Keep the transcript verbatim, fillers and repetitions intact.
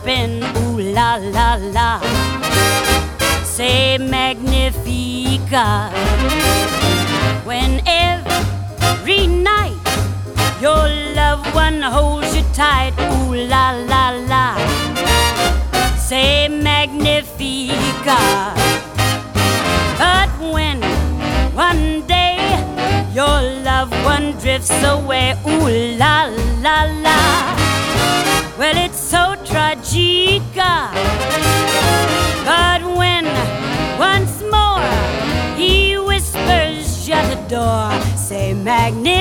jumping, ooh la la la. Say Magnifica. When every night your loved one holds you tight, ooh la la la. Say Magnifica. But when one day your loved one drifts away, ooh la la la. Well, it's so tragica. But when once more he whispers, shut the door, say Magnifica.